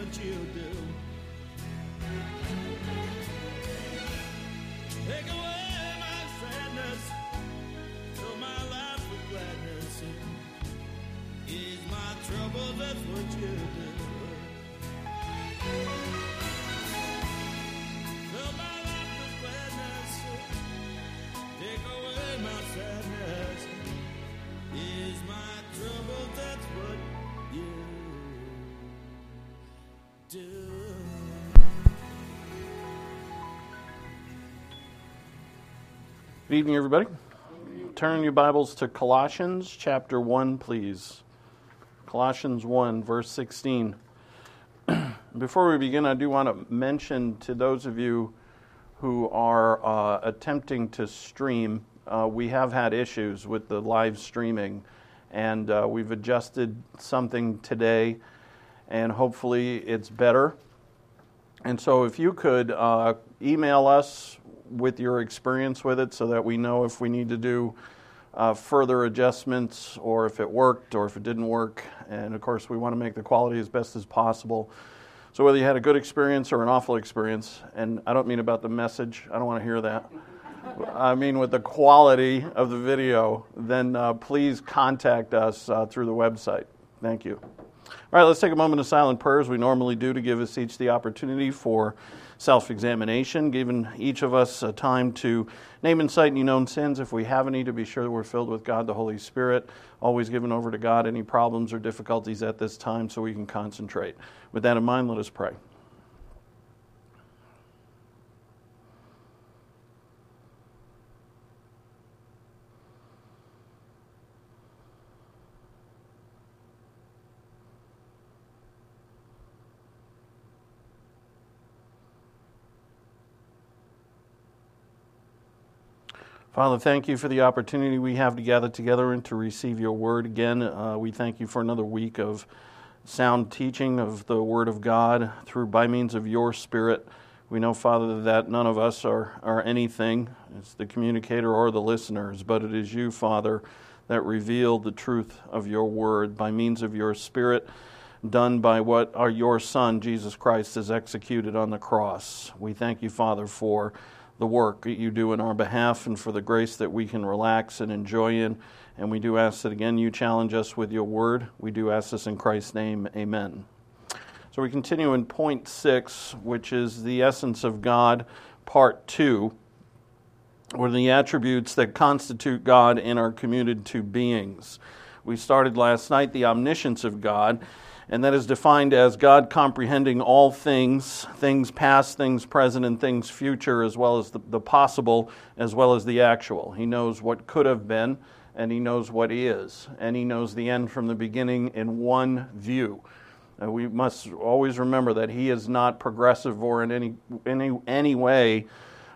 what you do. Take away my sadness, fill my life with gladness. Ease my trouble, that's what you do. Fill my life with gladness, take away my sadness. Ease my trouble, that's what you do. Good evening, everybody. Turn your Bibles to Colossians chapter 1, please. Colossians 1, verse 16. Before we begin, I do want to mention to those of you who are attempting to stream, we have had issues with the live streaming, and we've adjusted something today, and hopefully it's better. And so if you could email us with your experience with it so that we know if we need to do further adjustments or if it worked or if it didn't work. And of course, we want to make the quality as best as possible. So whether you had a good experience or an awful experience, and I don't mean about the message, I don't want to hear that. I mean with the quality of the video, then please contact us through the website. Thank you. All right, let's take a moment of silent prayer as we normally do to give us each the opportunity for self-examination, giving each of us a time to name and cite any known sins if we have any, to be sure that we're filled with God the Holy Spirit, always giving over to God any problems or difficulties at this time so we can concentrate. With that in mind, let us pray. Father, thank you for the opportunity we have to gather together and to receive your word again. We thank you for another week of sound teaching of the word of God by means of your Spirit. We know, Father, that none of us are anything. It's the communicator or the listeners, but it is you, Father, that reveal the truth of your word by means of your Spirit, done by what your Son, Jesus Christ, has executed on the cross. We thank you, Father, for the work that you do in our behalf and for the grace that we can relax and enjoy in. And we do ask that, again, you challenge us with your word. We do ask this in Christ's name. Amen. So we continue in point 6, which is the essence of God, part 2, or the attributes that constitute God and are commuted to beings. We started last night the omniscience of God, and that is defined as God comprehending all things, things past, things present, and things future, as well as the possible, as well as the actual. He knows what could have been, and he knows what is, and he knows the end from the beginning in one view. We must always remember that he is not progressive or in any way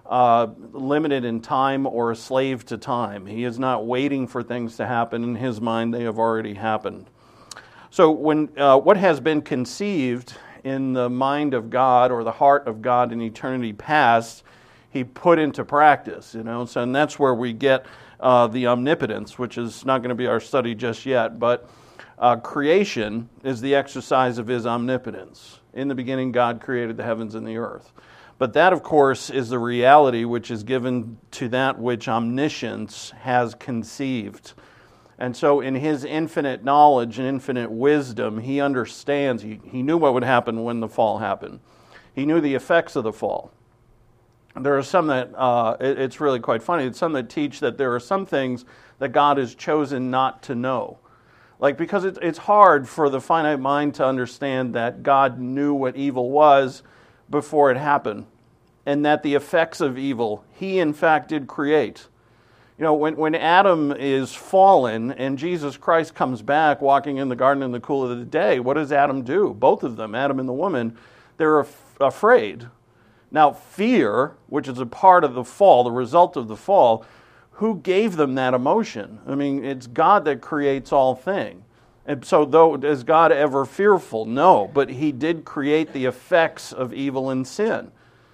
limited in time or a slave to time. He is not waiting for things to happen. In his mind, they have already happened. So when what has been conceived in the mind of God or the heart of God in eternity past, he put into practice, So, and that's where we get the omnipotence, which is not going to be our study just yet. But creation is the exercise of his omnipotence. In the beginning, God created the heavens and the earth. But that, of course, is the reality which is given to that which omniscience has conceived. And so in his infinite knowledge and infinite wisdom, he understands, he knew what would happen when the fall happened. He knew the effects of the fall. There are some that, it's really quite funny, it's some that teach that there are some things that God has chosen not to know. Because it's hard for the finite mind to understand that God knew what evil was before it happened, and that the effects of evil, he in fact did create. When Adam is fallen and Jesus Christ comes back walking in the garden in the cool of the day, what does Adam do? Both of them, Adam and the woman, they're afraid. Now, fear, which is a part of the fall, the result of the fall, who gave them that emotion? It's God that creates all things. And so is God ever fearful? No, but he did create the effects of evil and sin.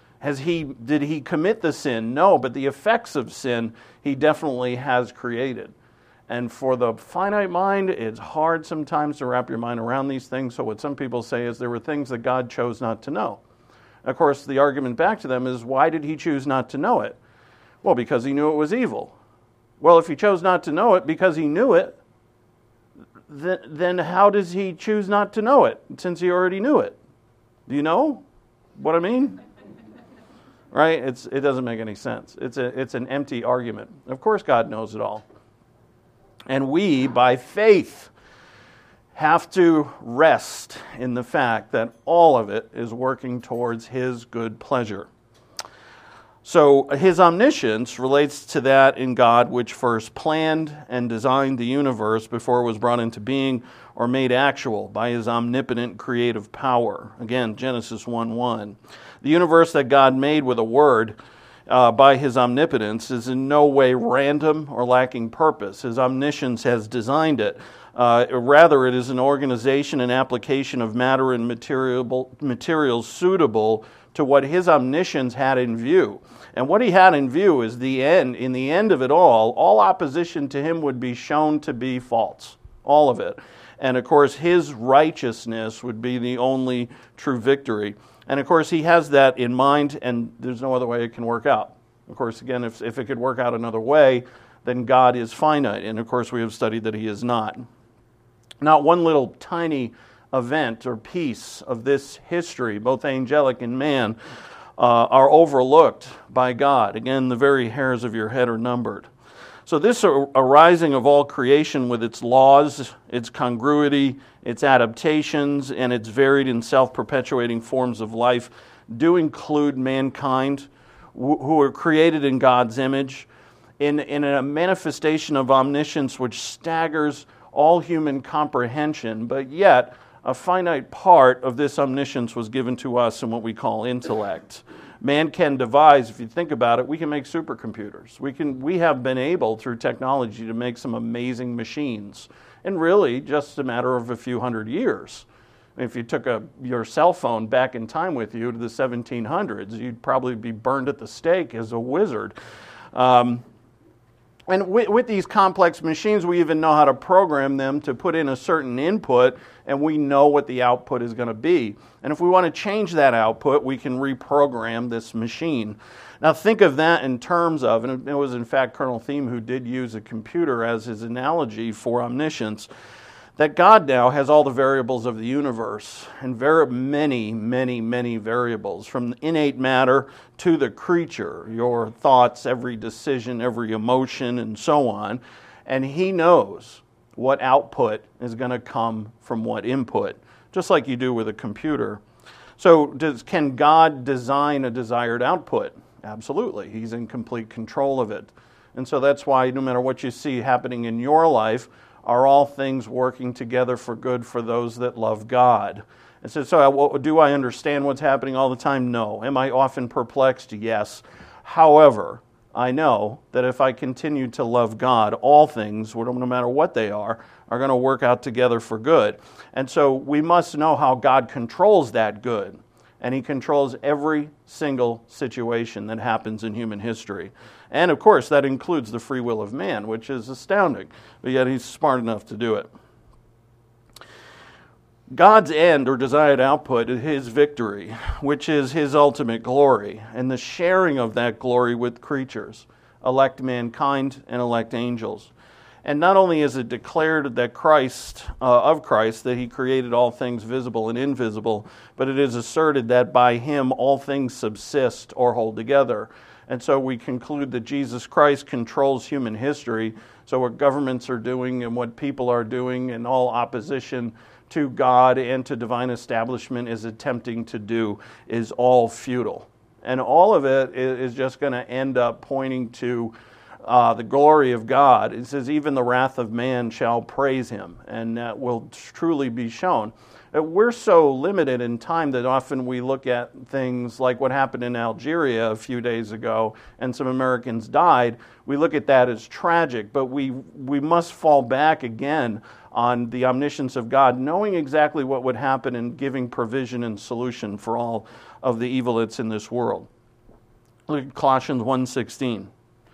Did he commit the sin? No, but the effects of sin he definitely has created. And for the finite mind, it's hard sometimes to wrap your mind around these things. So what some people say is there were things that God chose not to know. Of course, the argument back to them is, why did he choose not to know it? Well, because he knew it was evil. Well, if he chose not to know it because he knew it, then how does he choose not to know it since he already knew it? Do you know what I mean? Right? It doesn't make any sense. It's an empty argument. Of course God knows it all. And we, by faith, have to rest in the fact that all of it is working towards his good pleasure. So his omniscience relates to that in God which first planned and designed the universe before it was brought into being or made actual by his omnipotent creative power. Again, Genesis 1:1. The universe that God made with a word by his omnipotence is in no way random or lacking purpose. His omniscience has designed it. Rather, it is an organization and application of matter and materials suitable to what his omniscience had in view. And what he had in view is the end. In the end of it all opposition to him would be shown to be false. All of it. And of course, his righteousness would be the only true victory. And of course, he has that in mind, and there's no other way it can work out. Of course, again, if it could work out another way, then God is finite. And of course, we have studied that he is not. Not one little tiny event or piece of this history, both angelic and man, are overlooked by God. Again, the very hairs of your head are numbered. So this arising of all creation with its laws, its congruity, its adaptations, and its varied and self-perpetuating forms of life do include mankind, who are created in God's image, in a manifestation of omniscience which staggers all human comprehension, but yet a finite part of this omniscience was given to us in what we call intellect. Man can devise, if you think about it, we can make supercomputers. We have been able, through technology, to make some amazing machines. And really, just a matter of a few hundred years. If you took your cell phone back in time with you to the 1700s, you'd probably be burned at the stake as a wizard. And with these complex machines, we even know how to program them to put in a certain input, and we know what the output is going to be. And if we want to change that output, we can reprogram this machine. Now think of that in terms of, and it was in fact Colonel Thiem who did use a computer as his analogy for omniscience, that God now has all the variables of the universe, and many, many, many variables, from innate matter to the creature, your thoughts, every decision, every emotion, and so on. And he knows what output is going to come from what input, just like you do with a computer. So can God design a desired output? Absolutely. He's in complete control of it. And so that's why no matter what you see happening in your life, are all things working together for good for those that love God? And so do I understand what's happening all the time? No. Am I often perplexed? Yes. However, I know that if I continue to love God, all things, no matter what they are going to work out together for good. And so we must know how God controls that good. And he controls every single situation that happens in human history. And of course, that includes the free will of man, which is astounding. But yet he's smart enough to do it. God's end or desired output is his victory, which is his ultimate glory, and the sharing of that glory with creatures, elect mankind and elect angels. And not only is it declared that Christ, that he created all things visible and invisible, but it is asserted that by him all things subsist or hold together. And so we conclude that Jesus Christ controls human history. So what governments are doing and what people are doing in all opposition to God and to divine establishment is attempting to do is all futile. And all of it is just going to end up pointing to the glory of God. It says, even the wrath of man shall praise him, and that will truly be shown. We're so limited in time that often we look at things like what happened in Algeria a few days ago, and some Americans died. We look at that as tragic, but we must fall back again on the omniscience of God, knowing exactly what would happen and giving provision and solution for all of the evil that's in this world. Look at Colossians 1:16.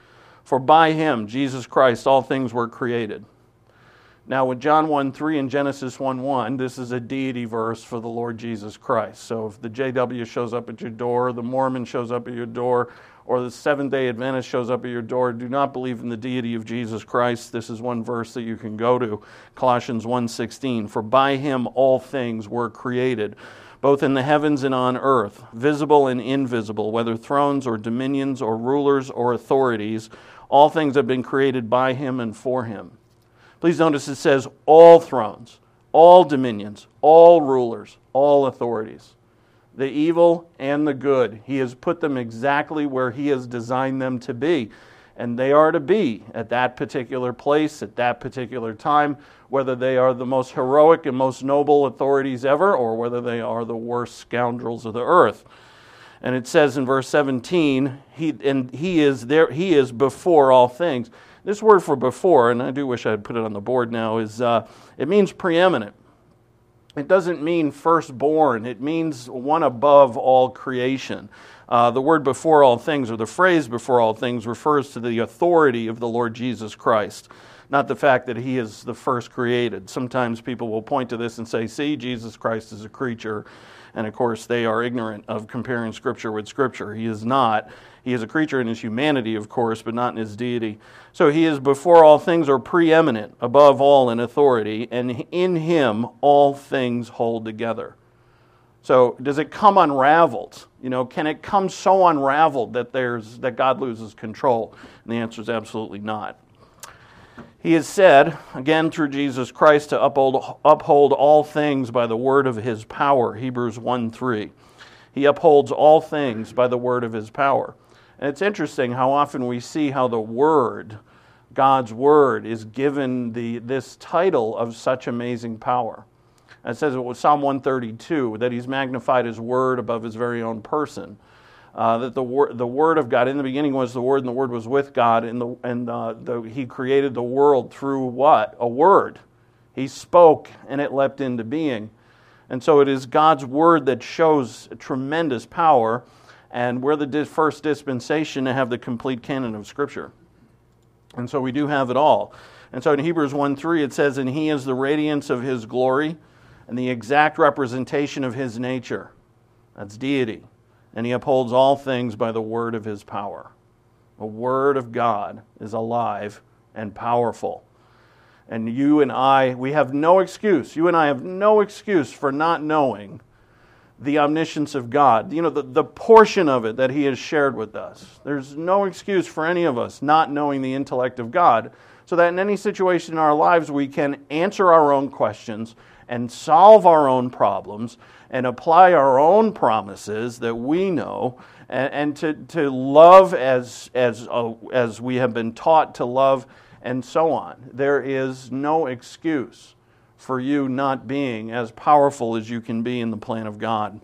For by him, Jesus Christ, all things were created. Now with John 1:3 and Genesis 1:1, this is a deity verse for the Lord Jesus Christ. So if the JW shows up at your door, the Mormon shows up at your door, or the Seventh-day Adventist shows up at your door, do not believe in the deity of Jesus Christ. This is one verse that you can go to, Colossians 1:16. For by him all things were created, both in the heavens and on earth, visible and invisible, whether thrones or dominions or rulers or authorities. All things have been created by him and for him. Please notice it says all thrones, all dominions, all rulers, all authorities. The evil and the good. He has put them exactly where he has designed them to be. And they are to be at that particular place, at that particular time, whether they are the most heroic and most noble authorities ever, or whether they are the worst scoundrels of the earth. And it says in verse 17, he is before all things. This word for before, and I do wish I had put it on the board now, is it means preeminent. It doesn't mean firstborn. It means one above all creation. The word before all things, or the phrase before all things, refers to the authority of the Lord Jesus Christ, not the fact that he is the first created. Sometimes people will point to this and say, see, Jesus Christ is a creature. And of course, they are ignorant of comparing Scripture with Scripture. He is not. He is a creature in his humanity, of course, but not in his deity. So he is before all things, or preeminent, above all in authority, and in him all things hold together. So does it come unraveled? Can it come so unraveled that God loses control? And the answer is absolutely not. He has said, again through Jesus Christ, to uphold all things by the word of his power, Hebrews 1:3. He upholds all things by the word of his power. And it's interesting how often we see how the Word, God's Word, is given this title of such amazing power. It says it was Psalm 132, that he's magnified his Word above his very own person. That the Word of God, in the beginning was the Word, and the Word was with God, and he created the world through what? A Word. He spoke, and it leapt into being. And so it is God's Word that shows tremendous power, and we're the first dispensation to have the complete canon of Scripture. And so we do have it all. And so in Hebrews 1:3 it says, and he is the radiance of his glory and the exact representation of his nature. That's deity. And he upholds all things by the word of his power. The word of God is alive and powerful. And you and I, we have no excuse. You and I have no excuse for not knowing the omniscience of God, the portion of it that he has shared with us. There's no excuse for any of us not knowing the intellect of God, so that in any situation in our lives we can answer our own questions and solve our own problems and apply our own promises that we know, and to love as we have been taught to love, and so on. There is no excuse for you not being as powerful as you can be in the plan of God.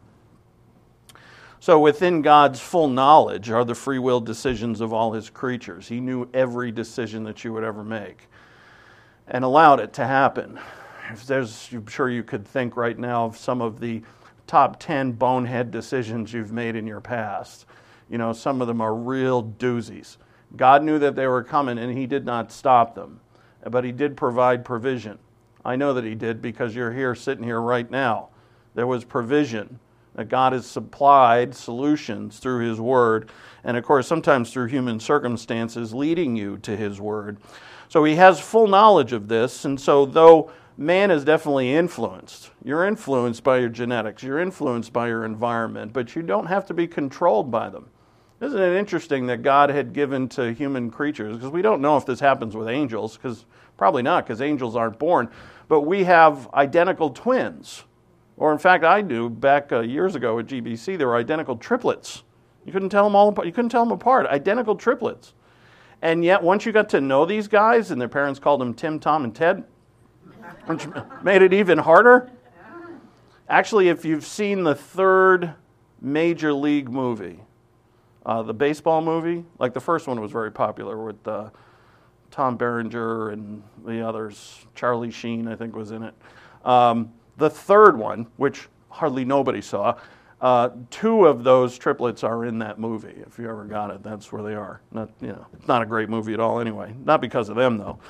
So within God's full knowledge are the free will decisions of all his creatures. He knew every decision that you would ever make and allowed it to happen. I'm sure you could think right now of some of the top 10 bonehead decisions you've made in your past. Some of them are real doozies. God knew that they were coming, and he did not stop them, but he did provide provision. I know that he did, because you're here, sitting here right now. There was provision, that God has supplied solutions through his word, and of course sometimes through human circumstances leading you to his word. So he has full knowledge of this, and so though man is definitely influenced, you're influenced by your genetics, you're influenced by your environment, but you don't have to be controlled by them. Isn't it interesting that God had given to human creatures, because we don't know if this happens with angels, probably not, because angels aren't born, but we have identical twins. Or in fact, I knew back years ago at GBC, there were identical triplets. You couldn't tell them all apart. You couldn't tell them apart. Identical triplets. And yet, once you got to know these guys, and their parents called them Tim, Tom, and Ted, which made it even harder. Actually, if you've seen the third Major League movie, the baseball movie, like the first one was very popular with Tom Berenger and the others. Charlie Sheen, I think, was in it. The third one, which hardly nobody saw, Two of those triplets are in that movie. If you ever got it, that's where they are. It's not a great movie at all anyway. Not because of them, though.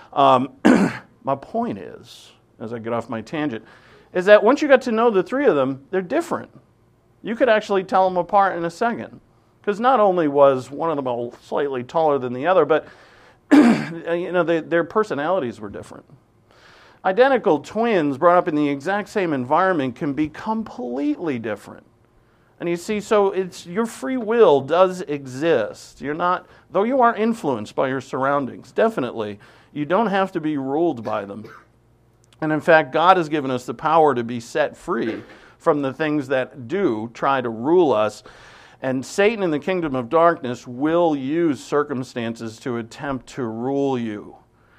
My point is, as I get off my tangent, is that once you got to know the three of them, they're different. You could actually tell them apart in a second. Because not only was one of them slightly taller than the other, but their personalities were different. Identical twins brought up in the exact same environment can be completely different. And you see, so your free will does exist. Though you are influenced by your surroundings, definitely, you don't have to be ruled by them. And in fact, God has given us the power to be set free from the things that do try to rule us. And Satan in the kingdom of darkness will use circumstances to attempt to rule you.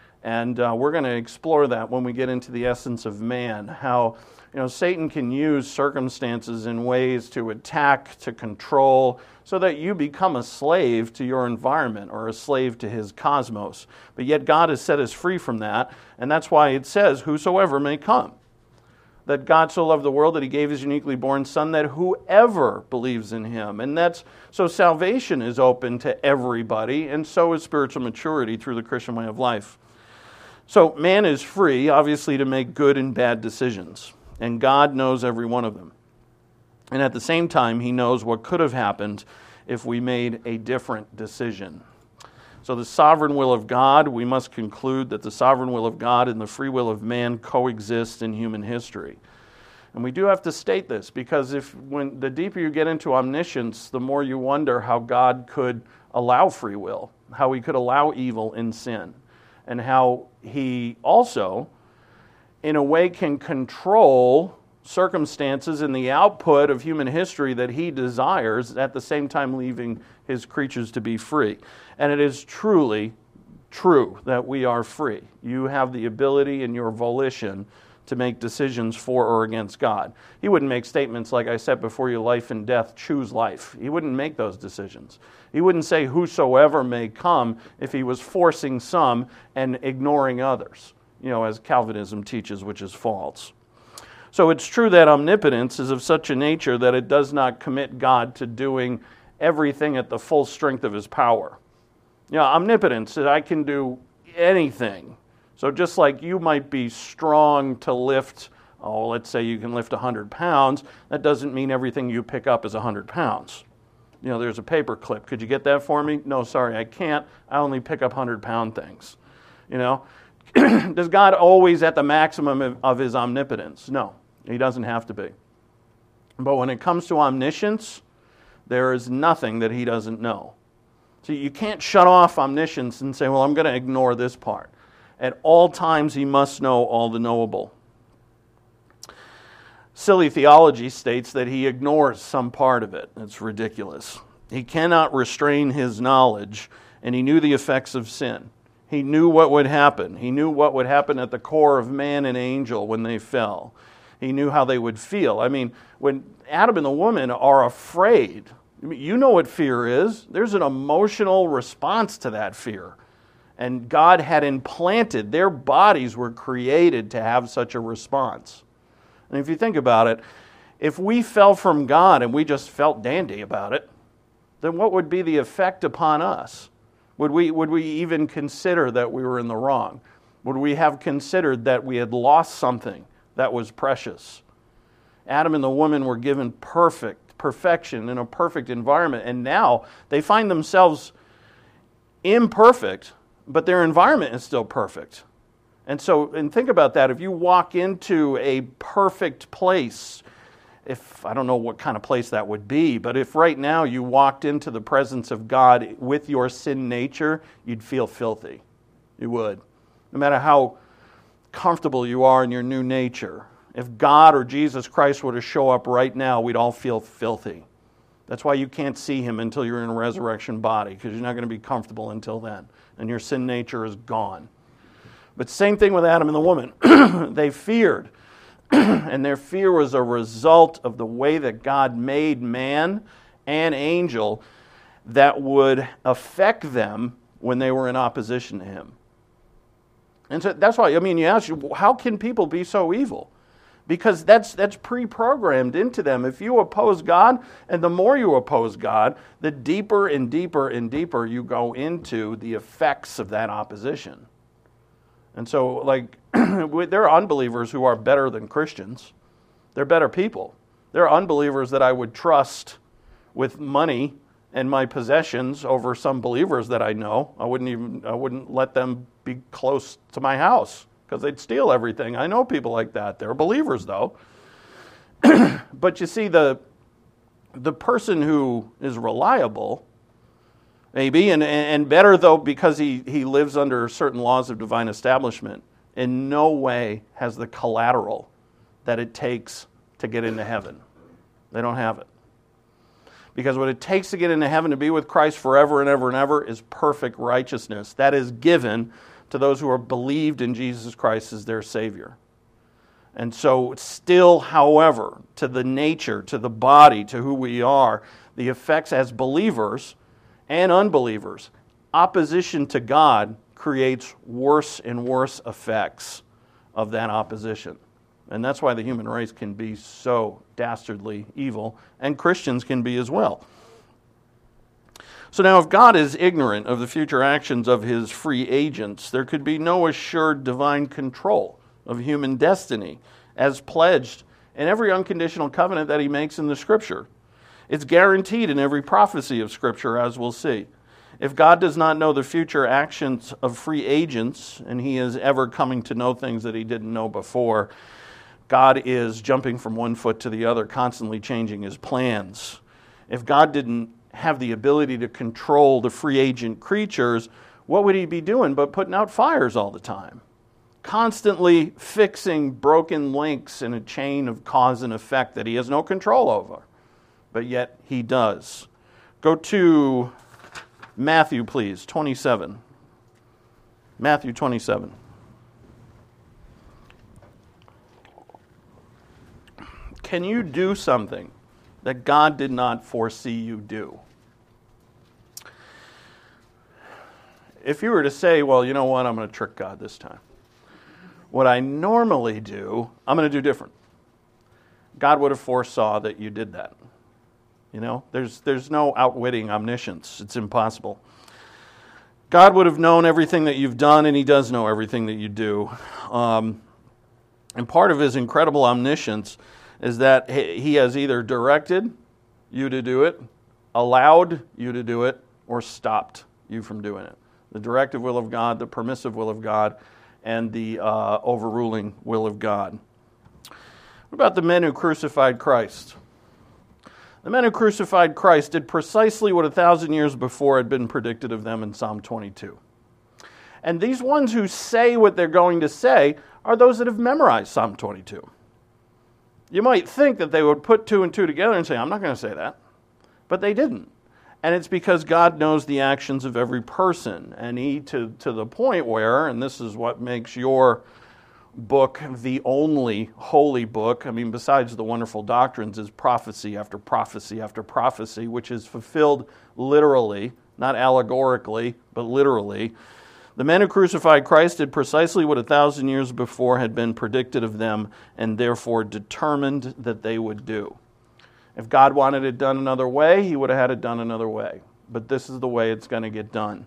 And we're going to explore that when we get into the essence of man, how Satan can use circumstances in ways to attack, to control, so that you become a slave to your environment or a slave to his cosmos. But yet God has set us free from that, and that's why it says, whosoever may come. That God so loved the world that he gave his uniquely born Son, that whoever believes in him. And so salvation is open to everybody, and so is spiritual maturity through the Christian way of life. So man is free, obviously, to make good and bad decisions. And God knows every one of them. And at the same time, he knows what could have happened if we made a different decision. So the sovereign will of God, we must conclude that the sovereign will of God and the free will of man coexist in human history. And we do have to state this, because when the deeper you get into omniscience, the more you wonder how God could allow free will, how he could allow evil and sin, and how he also, in a way, can control circumstances and the output of human history that he desires, at the same time leaving his creatures to be free. And it is truly true that we are free. You have the ability in your volition to make decisions for or against God. He wouldn't make statements like, I set before you life and death, choose life. He wouldn't make those decisions. He wouldn't say whosoever may come if he was forcing some and ignoring others, as Calvinism teaches, which is false. So it's true that omnipotence is of such a nature that it does not commit God to doing everything at the full strength of his power. Omnipotence, that I can do anything. So just like you might be strong to lift, let's say you can lift 100 pounds, that doesn't mean everything you pick up is 100 pounds. There's a paper clip. Could you get that for me? No, sorry, I can't. I only pick up 100-pound things. Does God always at the maximum of his omnipotence? No, he doesn't have to be. But when it comes to omniscience, there is nothing that he doesn't know. So you can't shut off omniscience and say, well, I'm going to ignore this part. At all times, he must know all the knowable. Silly theology states that he ignores some part of it. It's ridiculous. He cannot restrain his knowledge, and he knew the effects of sin. He knew what would happen. He knew what would happen at the core of man and angel when they fell. He knew how they would feel. When Adam and the woman are afraid, you know what fear is. There's an emotional response to that fear. And God had implanted, their bodies were created to have such a response. And if you think about it, if we fell from God and we just felt dandy about it, then what would be the effect upon us? Would we even consider that we were in the wrong? Would we have considered that we had lost something that was precious? Adam and the woman were given perfection in a perfect environment, and now they find themselves imperfect, but their environment is still perfect. And think about that. If you walk into a perfect place, I don't know what kind of place that would be, but if right now you walked into the presence of God with your sin nature, you'd feel filthy. You would. No matter how comfortable you are in your new nature. If God or Jesus Christ were to show up right now, we'd all feel filthy. That's why you can't see him until you're in a resurrection body, because you're not going to be comfortable until then. And your sin nature is gone. But same thing with Adam and the woman. They feared. And their fear was a result of the way that God made man and angel that would affect them when they were in opposition to him. And so that's why, you ask, how can people be so evil? because that's pre-programmed into them. If you oppose God, and the more you oppose God, the deeper and deeper and deeper you go into the effects of that opposition. And so, like, there are unbelievers who are better than Christians. They're better people. There are unbelievers that I would trust with money and my possessions over some believers that I know. I wouldn't let them be close to my house because they'd steal everything. I know people like that. They're believers, though. But you see, the person who is reliable, maybe, and better, though, because he lives under certain laws of divine establishment, in no way has the collateral that it takes to get into heaven. They don't have it. Because what it takes to get into heaven, to be with Christ forever and ever and ever, is perfect righteousness. That is given to those who are believed in Jesus Christ as their Savior. And so still, however, to the nature, to the body, to who we are, the effects as believers and unbelievers, opposition to God creates worse and worse effects of that opposition. And that's why the human race can be so dastardly evil, and Christians can be as well. So now, if God is ignorant of the future actions of his free agents, there could be no assured divine control of human destiny as pledged in every unconditional covenant that he makes in the Scripture. It's guaranteed in every prophecy of Scripture, as we'll see. If God does not know the future actions of free agents, and he is ever coming to know things that he didn't know before, God is jumping from one foot to the other, constantly changing his plans. If God didn't have the ability to control the free agent creatures, what would he be doing but putting out fires all the time? Constantly fixing broken links in a chain of cause and effect that he has no control over. But yet he does. Go to Matthew, please, 27. Matthew 27. Can you do something that God did not foresee you do? If you were to say, well, you know what, I'm going to trick God this time. What I normally do, I'm going to do different. God would have foresaw that you did that. You know, there's no outwitting omniscience. It's impossible. God would have known everything that you've done, and he does know everything that you do. And part of his incredible omniscience is that he has either directed you to do it, allowed you to do it, or stopped you from doing it. The directive will of God, the permissive will of God, and the overruling will of God. What about the men who crucified Christ? The men who crucified Christ did precisely what 1,000 years before had been predicted of them in Psalm 22. And these ones who say what they're going to say are those that have memorized Psalm 22. You might think that they would put two and two together and say, I'm not going to say that. But they didn't. And it's because God knows the actions of every person. And he, to the point where, and this is what makes your book the only holy book, I mean, besides the wonderful doctrines, is prophecy after prophecy after prophecy, which is fulfilled literally, not allegorically, but literally. The men who crucified Christ did precisely what 1,000 years before had been predicted of them, and therefore determined that they would do. If God wanted it done another way, he would have had it done another way. But this is the way it's going to get done.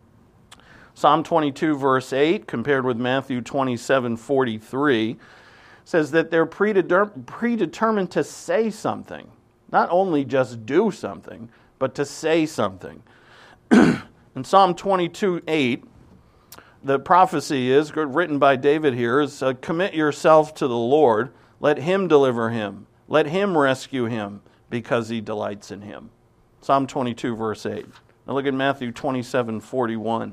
Psalm 22, verse 8, compared with Matthew 27:43, says that they're predetermined to say something. Not only just do something, but to say something. In Psalm 22:8, the prophecy is, written by David here, is commit yourself to the Lord. Let him deliver him. Let him rescue him, because he delights in him. Psalm 22, verse 8. Now look at Matthew 27:41.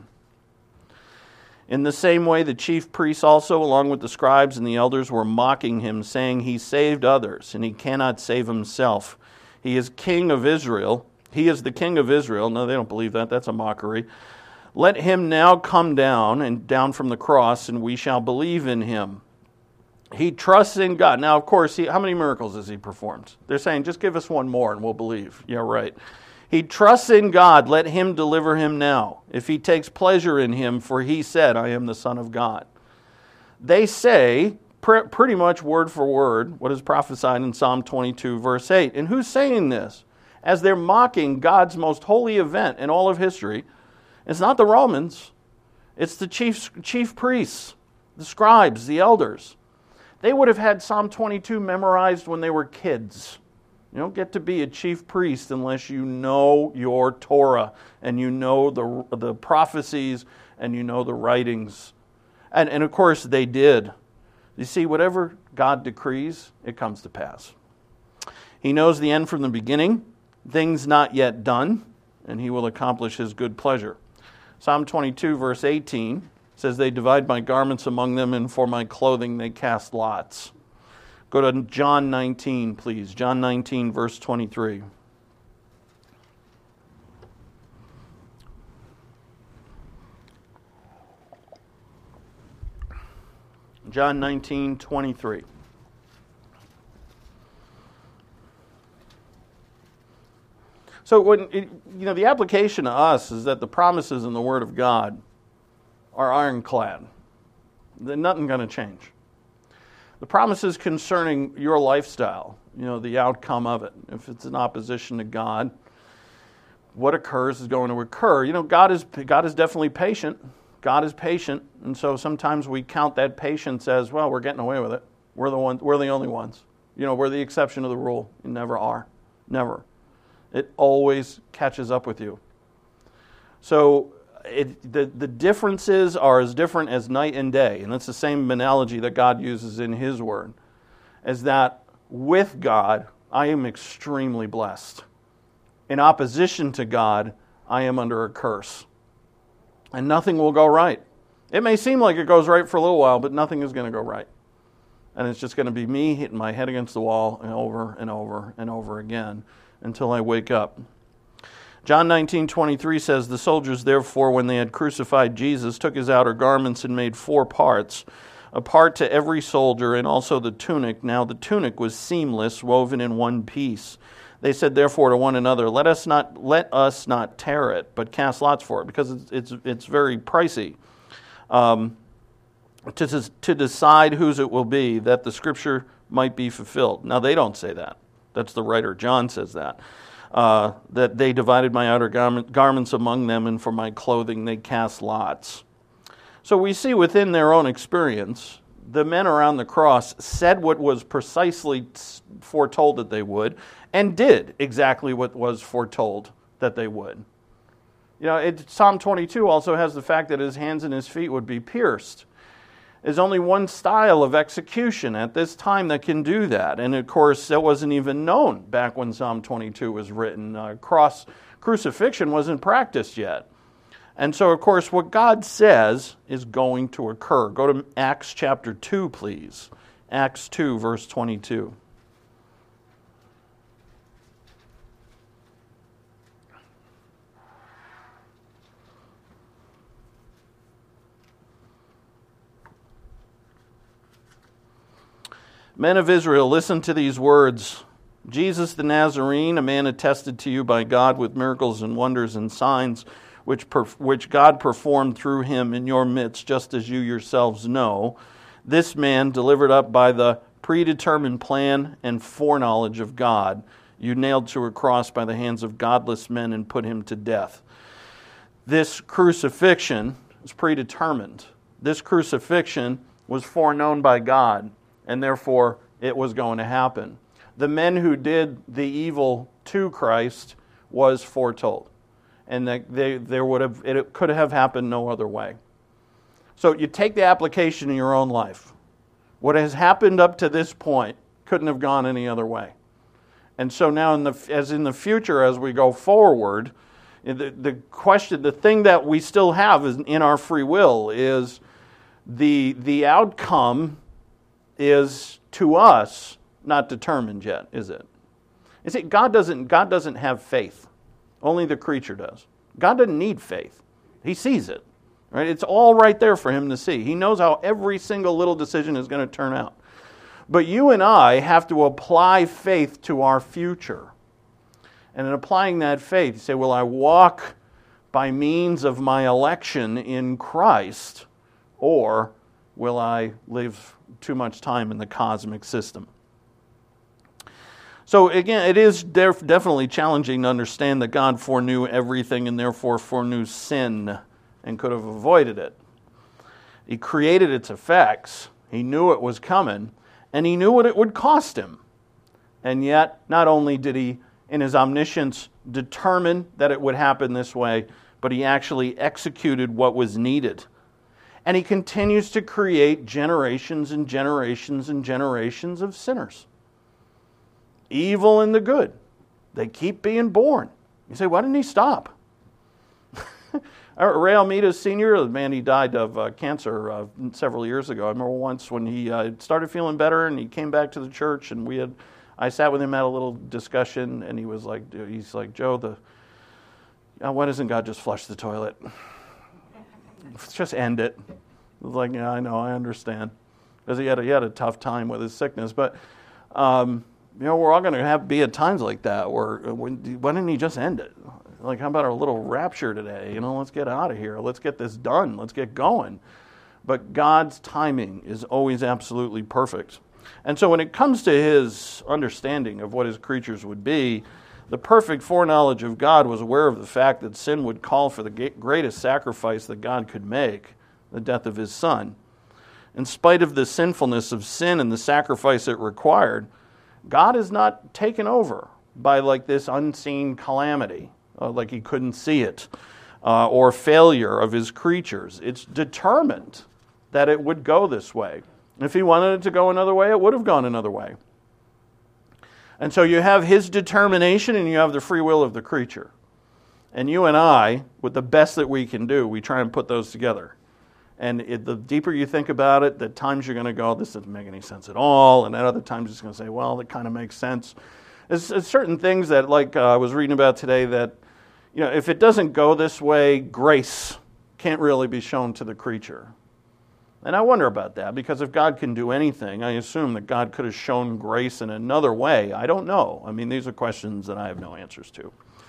In the same way, the chief priests also, along with the scribes and the elders, were mocking him, saying, he saved others, and he cannot save himself. He is king of Israel. He is the king of Israel. No, they don't believe that. That's a mockery. Let him now come down from the cross, and we shall believe in him. He trusts in God. Now, of course, how many miracles has he performed? They're saying, just give us one more and we'll believe. Yeah, right. He trusts in God. Let him deliver him now, if he takes pleasure in him, for he said, I am the Son of God. They say, pretty much word for word what is prophesied in Psalm 22, verse 8. And who's saying this? As they're mocking God's most holy event in all of history, it's not the Romans. It's the chief priests, the scribes, the elders. They would have had Psalm 22 memorized when they were kids. You don't get to be a chief priest unless you know your Torah and you know the prophecies and you know the writings. And of course they did. You see, whatever God decrees, it comes to pass. He knows the end from the beginning, things not yet done, and he will accomplish his good pleasure. Psalm 22, verse 18 says, they divide my garments among them, and for my clothing they cast lots. Go to John 19, please. John 19, verse 23. John 19, 23. So the application to us is that the promises in the Word of God are ironclad. There's nothing going to change. The promises concerning your lifestyle, the outcome of it, if it's in opposition to God, what occurs is going to occur. God is definitely patient. God is patient, and so sometimes we count that patience as, well, we're getting away with it. We're the only ones. We're the exception to the rule. You never are. Never. It always catches up with you. So the differences are as different as night and day, and that's the same analogy that God uses in His Word, is that with God, I am extremely blessed. In opposition to God, I am under a curse. And nothing will go right. It may seem like it goes right for a little while, but nothing is going to go right. And it's just going to be me hitting my head against the wall and over and over and over again until I wake up. John 19:23 says, the soldiers therefore, when they had crucified Jesus, took his outer garments and made 4 parts, a part to every soldier, and also the tunic. Now the tunic was seamless, woven in one piece. They said therefore to one another, let us not tear it, but cast lots for it, because it's very pricey. To decide whose it will be, that the scripture might be fulfilled. Now they don't say that. That's the writer. John says that. That they divided my outer garments among them, and for my clothing they cast lots. So we see within their own experience, the men around the cross said what was precisely foretold that they would, and did exactly what was foretold that they would. Psalm 22 also has the fact that his hands and his feet would be pierced. There's only one style of execution at this time that can do that. And of course, that wasn't even known back when Psalm 22 was written. Crucifixion wasn't practiced yet. And so, of course, what God says is going to occur. Go to Acts chapter 2, please. Acts 2, verse 22. Men of Israel, listen to these words. Jesus the Nazarene, a man attested to you by God with miracles and wonders and signs, which God performed through him in your midst, just as you yourselves know. This man, delivered up by the predetermined plan and foreknowledge of God, you nailed to a cross by the hands of godless men and put him to death. This crucifixion is predetermined. This crucifixion was foreknown by God, and therefore it was going to happen. The men who did the evil to Christ was foretold, and that it could have happened no other way. So you take the application in your own life. What has happened up to this point couldn't have gone any other way. And so now, in the future, as we go forward, the question, the thing that we still have is in our free will is the outcome is to us not determined yet, is it? You see, God doesn't have faith. Only the creature does. God doesn't need faith. He sees it. Right? It's all right there for him to see. He knows how every single little decision is going to turn out. But you and I have to apply faith to our future. And in applying that faith, you say, will I walk by means of my election in Christ, or will I live too much time in the cosmic system? So again, it is definitely challenging to understand that God foreknew everything and therefore foreknew sin and could have avoided it. He created its effects. He knew it was coming, and he knew what it would cost him. And yet, not only did he, in his omniscience, determine that it would happen this way, but he actually executed what was needed. And he continues to create generations and generations and generations of sinners. Evil and the good. They keep being born. You say, why didn't he stop? Ray Almeida Sr., the man, he died of cancer several years ago. I remember once when he started feeling better and he came back to the church, and I sat with him, had a little discussion, and he's like, Joe, why doesn't God just flush the toilet? Just end it. I was like, yeah, I know, I understand, because he had a tough time with his sickness, but we're all going to be at times like that. Why didn't he just end it? Like, how about our little rapture today? Let's get out of here. Let's get this done. Let's get going. But God's timing is always absolutely perfect. And so when it comes to his understanding of what his creatures would be, the perfect foreknowledge of God was aware of the fact that sin would call for the greatest sacrifice that God could make, the death of his Son. In spite of the sinfulness of sin and the sacrifice it required, God is not taken over by like this unseen calamity, like he couldn't see it, or failure of his creatures. It's determined that it would go this way. If he wanted it to go another way, it would have gone another way. And so you have his determination and you have the free will of the creature. And you and I, with the best that we can do, we try and put those together. And the deeper you think about it, the times you're going to go, this doesn't make any sense at all. And at other times you're just going to say, well, it kind of makes sense. There's certain things that, like I was reading about today, that if it doesn't go this way, grace can't really be shown to the creature. And I wonder about that, because if God can do anything, I assume that God could have shown grace in another way. I don't know. These are questions that I have no answers to.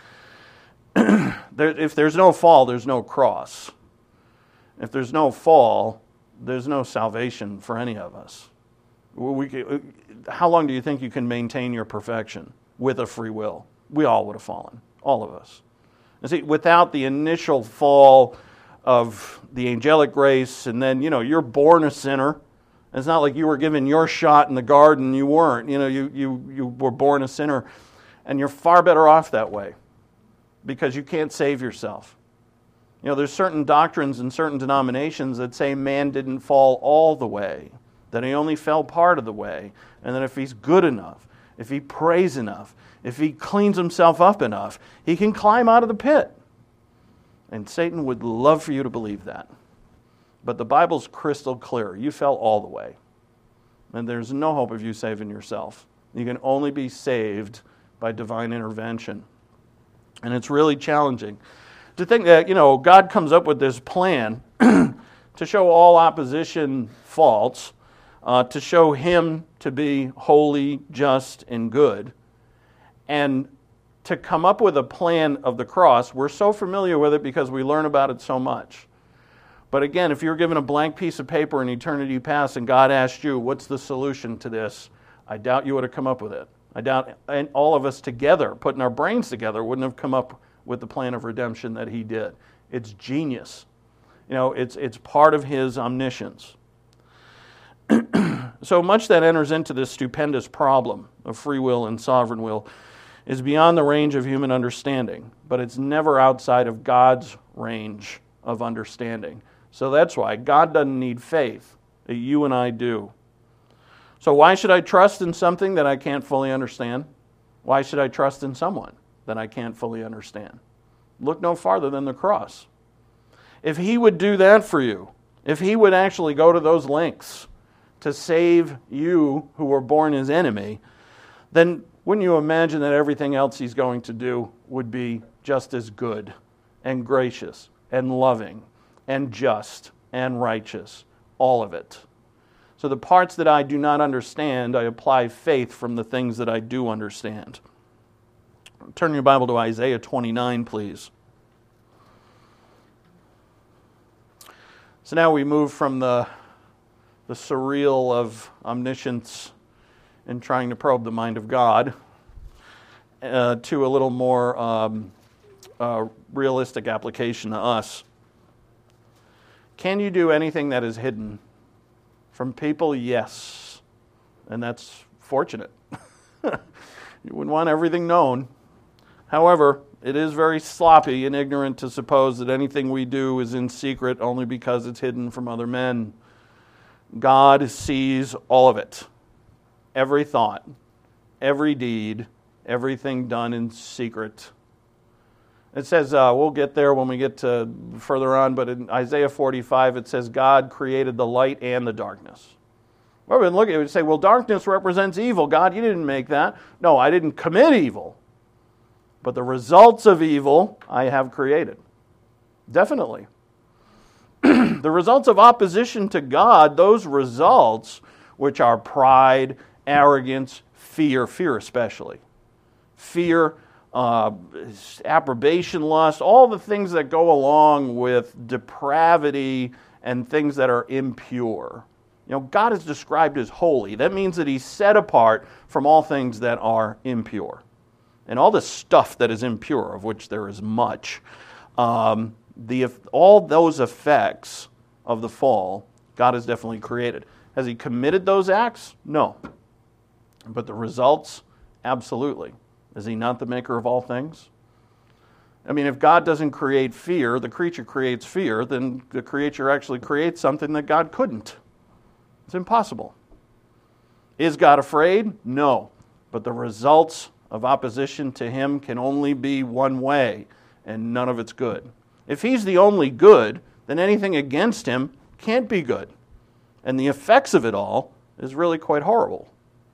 If there's no fall, there's no cross. If there's no fall, there's no salvation for any of us. How long do you think you can maintain your perfection with a free will? We all would have fallen, all of us. And see, without the initial fall of the angelic grace, and then, you're born a sinner. It's not like you were given your shot in the garden. You weren't. You were born a sinner, and you're far better off that way because you can't save yourself. There's certain doctrines in certain denominations that say man didn't fall all the way, that he only fell part of the way, and that if he's good enough, if he prays enough, if he cleans himself up enough, he can climb out of the pit. And Satan would love for you to believe that. But the Bible's crystal clear. You fell all the way. And there's no hope of you saving yourself. You can only be saved by divine intervention. And it's really challenging to think that, God comes up with this plan to show all opposition faults, to show him to be holy, just, and good. And to come up with a plan of the cross, we're so familiar with it because we learn about it so much. But again, if you were given a blank piece of paper in eternity past and God asked you, what's the solution to this? I doubt you would have come up with it. I doubt all of us together, putting our brains together, wouldn't have come up with the plan of redemption that he did. It's genius. It's part of his omniscience. So much that enters into this stupendous problem of free will and sovereign will is beyond the range of human understanding, but it's never outside of God's range of understanding. So that's why God doesn't need faith. You and I do. So why should I trust in something that I can't fully understand? Why should I trust in someone that I can't fully understand? Look no farther than the cross. If he would do that for you, if he would actually go to those lengths to save you who were born his enemy, then wouldn't you imagine that everything else he's going to do would be just as good and gracious and loving and just and righteous, all of it. So the parts that I do not understand, I apply faith from the things that I do understand. Turn your Bible to Isaiah 29, please. So now we move from the the surreal of omniscience in trying to probe the mind of God to a little more realistic application to us. Can you do anything that is hidden from people? Yes. And that's fortunate. You wouldn't want everything known. However, it is very sloppy and ignorant to suppose that anything we do is in secret only because it's hidden from other men. God sees all of it. Every thought, every deed, everything done in secret. It says, we'll get there when we get to further on, but in Isaiah 45 it says God created the light and the darkness. Well, we look at it and say, well, darkness represents evil. God, you didn't make that. No, I didn't commit evil. But the results of evil I have created. Definitely. The results of opposition to God, those results, which are pride, arrogance, fear especially. Fear, approbation, lust, all the things that go along with depravity and things that are impure. You know, God is described as holy. That means that He's set apart from all things that are impure. And all the stuff that is impure, of which there is much, all those effects of the fall, God has definitely created. Has He committed those acts? No. But the results, absolutely. Is He not the maker of all things? I mean, if God doesn't create fear, the creature creates fear, then the creature actually creates something that God couldn't. It's impossible. Is God afraid? No. But the results of opposition to Him can only be one way, and none of it's good. If He's the only good, then anything against Him can't be good. And the effects of it all is really quite horrible.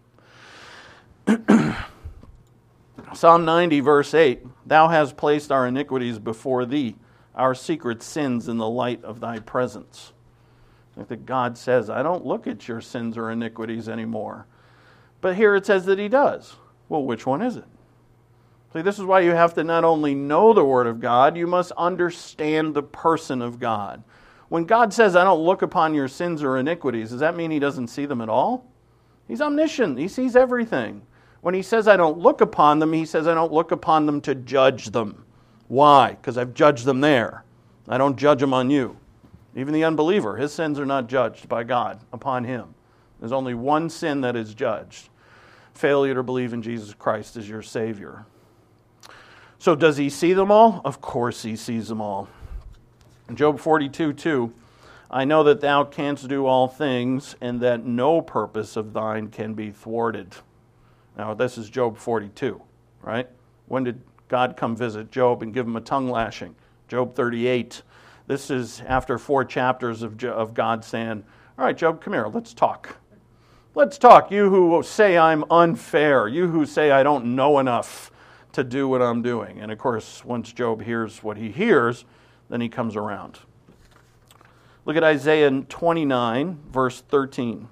Psalm 90, verse 8, Thou hast placed our iniquities before Thee, our secret sins in the light of Thy presence. Like that God says, I don't look at your sins or iniquities anymore. But here it says that He does. Well, which one is it? See, this is why you have to not only know the Word of God, you must understand the person of God. When God says, I don't look upon your sins or iniquities, does that mean He doesn't see them at all? He's omniscient. He sees everything. When He says, I don't look upon them, He says, I don't look upon them to judge them. Why? Because I've judged them there. I don't judge them on you. Even the unbeliever, his sins are not judged by God upon him. There's only one sin that is judged. Failure to believe in Jesus Christ as your Savior. So does He see them all? Of course He sees them all. In Job 42:2, I know that Thou canst do all things, and that no purpose of Thine can be thwarted. Now this is Job 42, right? When did God come visit Job and give him a tongue lashing? Job 38. This is after 4 chapters of God saying, all right, Job, come here, let's talk. Let's talk, you who say I'm unfair, you who say I don't know enough to do what I'm doing. And of course, once Job hears what he hears, then he comes around. Look at Isaiah 29, verse 13.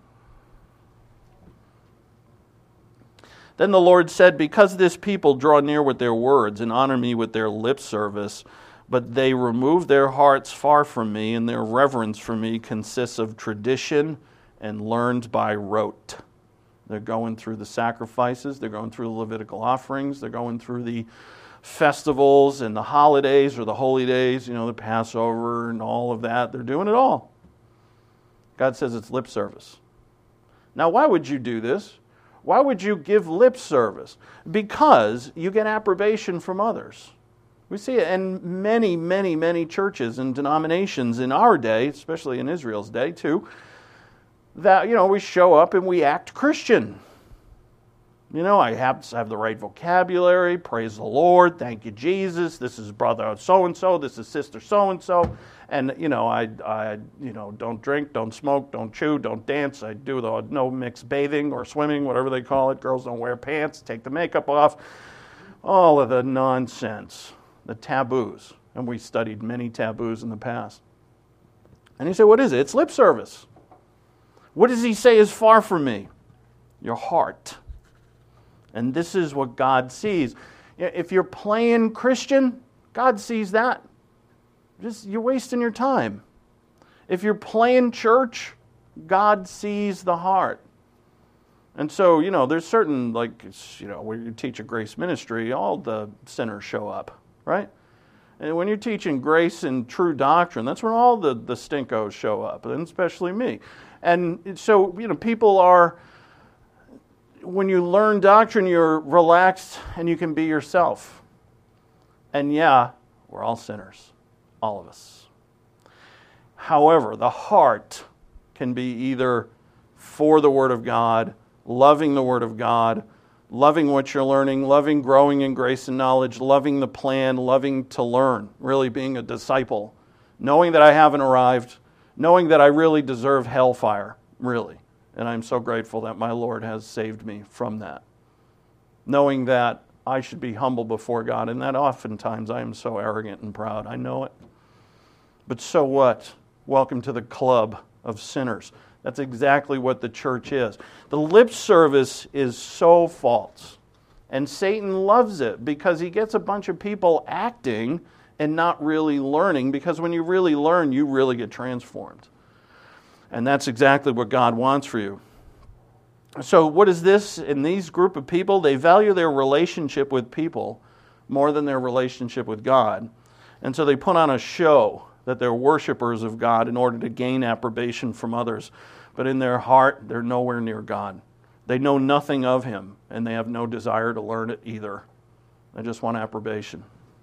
Then the Lord said, because this people draw near with their words and honor me with their lip service, but they remove their hearts far from me, and their reverence for me consists of tradition and learned by rote. They're going through the sacrifices, they're going through the Levitical offerings, they're going through the festivals and the holidays or the holy days, the Passover and all of that. They're doing it all. God says it's lip service. Now, why would you do this? Why would you give lip service? Because you get approbation from others. We see it in many, many, many churches and denominations in our day, especially in Israel's day too, that, we show up and we act Christian. I have to have the right vocabulary, praise the Lord, thank you, Jesus, this is brother so-and-so, this is sister so-and-so, and, I don't drink, don't smoke, don't chew, don't dance, I do no mixed bathing or swimming, whatever they call it, girls don't wear pants, take the makeup off, all of the nonsense. The taboos, and we studied many taboos in the past. And you say, what is it? It's lip service. What does He say is far from me? Your heart. And this is what God sees. If you're playing Christian, God sees that. You're wasting your time. If you're playing church, God sees the heart. And so, there's certain, when you teach a grace ministry, all the sinners show up, right? And when you're teaching grace and true doctrine, that's when all the stinkos show up, and especially me. And so, people are, when you learn doctrine, you're relaxed and you can be yourself. And yeah, we're all sinners, all of us. However, the heart can be either for the Word of God, loving the Word of God, loving what you're learning, loving growing in grace and knowledge, loving the plan, loving to learn, really being a disciple, knowing that I haven't arrived, knowing that I really deserve hellfire, really. And I'm so grateful that my Lord has saved me from that. Knowing that I should be humble before God, and that oftentimes I am so arrogant and proud. I know it. But so what? Welcome to the club of sinners. That's exactly what the church is. The lip service is so false. And Satan loves it because he gets a bunch of people acting and not really learning, because when you really learn, you really get transformed. And that's exactly what God wants for you. So what is this in these group of people? They value their relationship with people more than their relationship with God. And so they put on a show that they're worshipers of God in order to gain approbation from others. But in their heart, they're nowhere near God. They know nothing of Him, and they have no desire to learn it either. They just want approbation.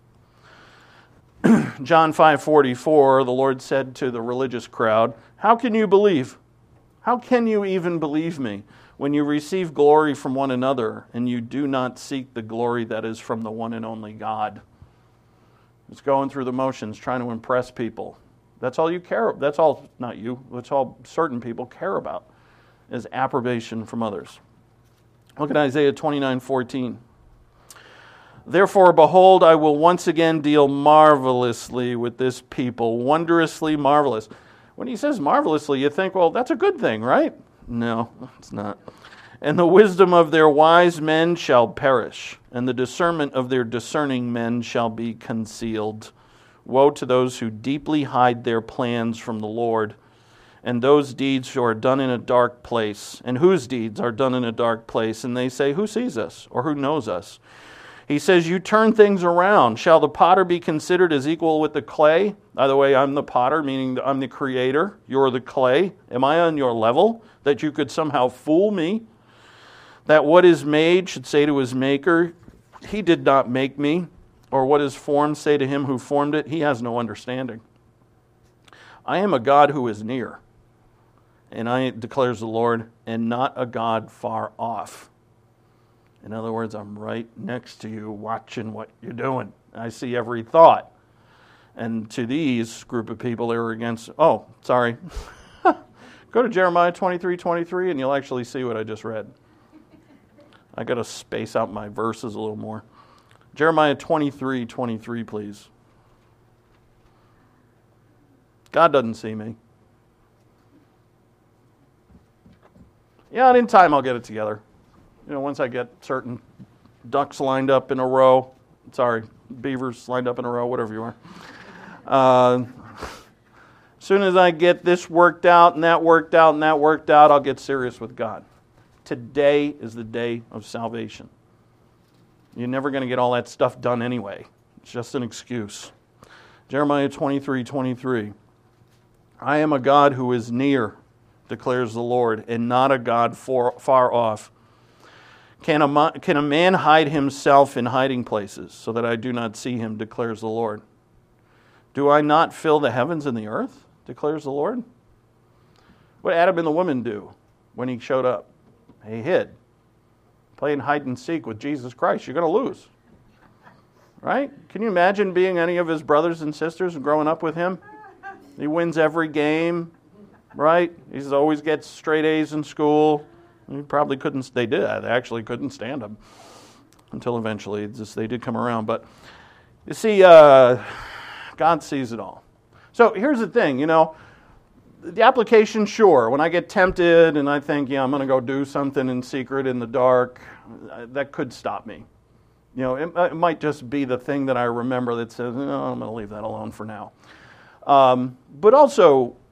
John 5:44, the Lord said to the religious crowd, "How can you believe? How can you even believe me when you receive glory from one another and you do not seek the glory that is from the one and only God?" It's going through the motions, trying to impress people. That's all you care about. That's all, not you, that's all certain people care about, is approbation from others. Look at Isaiah 29:14. "Therefore, behold, I will once again deal marvelously with this people, wondrously marvelous." When he says marvelously, you think, well, that's a good thing, right? No, it's not. "And the wisdom of their wise men shall perish, and the discernment of their discerning men shall be concealed. Woe to those who deeply hide their plans from the Lord, and those deeds who are done in a dark place, and whose deeds are done in a dark place, and they say, who sees us, or who knows us?" He says, "You turn things around. Shall the potter be considered as equal with the clay?" By the way, I'm the potter, meaning I'm the creator. You're the clay. Am I on your level, that you could somehow fool me? "That what is made should say to his maker, he did not make me. Or what is formed say to him who formed it, he has no understanding. I am a God who is near, and I, declares the Lord, and not a God far off." In other words, I'm right next to you watching what you're doing. I see every thought. And to these group of people, they were against, oh, sorry. Go to Jeremiah 23:23 and you'll actually see what I just read. I got to space out my verses a little more. Jeremiah 23:23, please. God doesn't see me. Yeah, and in time I'll get it together. Once I get certain ducks lined up in a row, beavers lined up in a row, whatever you are. As soon as I get this worked out and that worked out and that worked out, I'll get serious with God. Today is the day of salvation. You're never going to get all that stuff done anyway. It's just an excuse. Jeremiah 23:23. "I am a God who is near, declares the Lord, and not a God far off. Can a man hide himself in hiding places so that I do not see him, declares the Lord? Do I not fill the heavens and the earth, declares the Lord?" What did Adam and the woman do when he showed up? He hid. Playing hide and seek with Jesus Christ. You're going to lose. Right? Can you imagine being any of his brothers and sisters and growing up with him? He wins every game. Right? He always gets straight A's in school. He probably couldn't, they actually couldn't stand him until eventually they did come around. But you see, God sees it all. So here's the thing, the application, sure. When I get tempted and I think, I'm going to go do something in secret in the dark, that could stop me. It might just be the thing that I remember that says, no, I'm going to leave that alone for now. But also,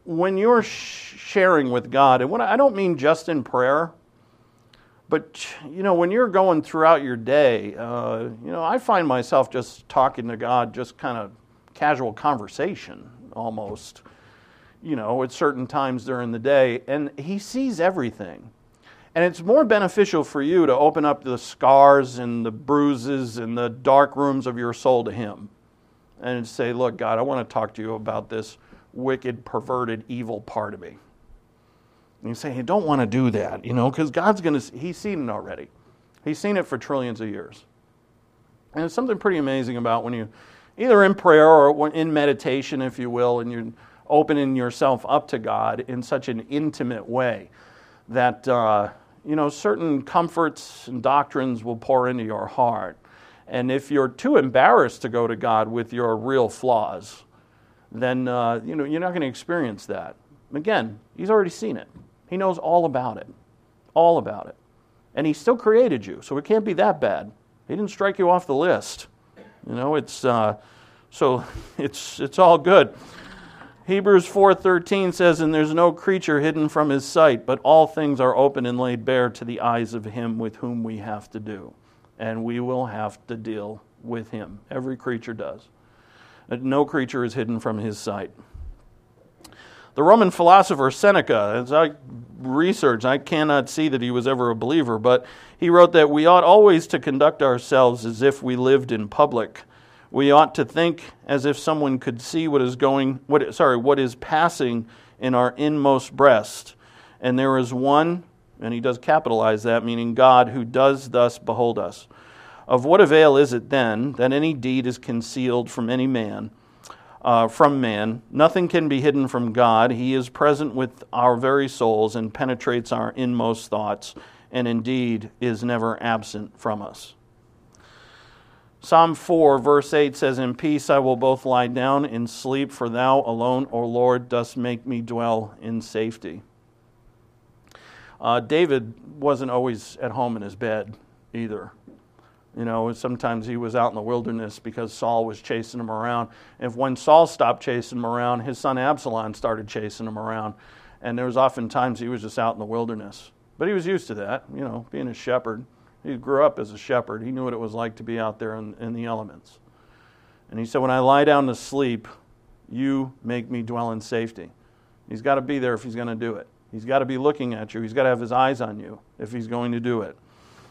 when you're sharing with God, and I don't mean just in prayer, but, when you're going throughout your day, I find myself just talking to God, just kind of casual conversation almost, at certain times during the day, and He sees everything. And it's more beneficial for you to open up the scars and the bruises and the dark rooms of your soul to Him and say, look, God, I want to talk to you about this wicked, perverted, evil part of me. And you say, you don't want to do that, because God's He's seen it already. He's seen it for trillions of years. And it's something pretty amazing about when you, either in prayer or in meditation, if you will, and you're opening yourself up to God in such an intimate way that, certain comforts and doctrines will pour into your heart. And if you're too embarrassed to go to God with your real flaws, then, you're not going to experience that. Again, He's already seen it. He knows all about it. All about it. And He still created you, so it can't be that bad. He didn't strike you off the list. So it's all good. Hebrews 4:13 says, and there's no creature hidden from His sight, but all things are open and laid bare to the eyes of Him with whom we have to do. And we will have to deal with Him. Every creature does. No creature is hidden from His sight. The Roman philosopher Seneca, as I researched, I cannot see that he was ever a believer, but he wrote that we ought always to conduct ourselves as if we lived in public. We ought to think as if someone could see what is passing in our inmost breast. And there is one, and he does capitalize that, meaning God, who does thus behold us. Of what avail is it then that any deed is concealed from any man? From man, nothing can be hidden from God. He is present with our very souls and penetrates our inmost thoughts, and indeed is never absent from us. Psalm 4, verse 8 says, in peace I will both lie down and sleep, for Thou alone, O Lord, dost make me dwell in safety. David wasn't always at home in his bed either. Sometimes he was out in the wilderness because Saul was chasing him around. And when Saul stopped chasing him around, his son Absalom started chasing him around. And there was often times he was just out in the wilderness. But he was used to that, being a shepherd. He grew up as a shepherd. He knew what it was like to be out there in the elements. And he said, when I lie down to sleep, You make me dwell in safety. He's got to be there if He's going to do it. He's got to be looking at you. He's got to have His eyes on you if He's going to do it.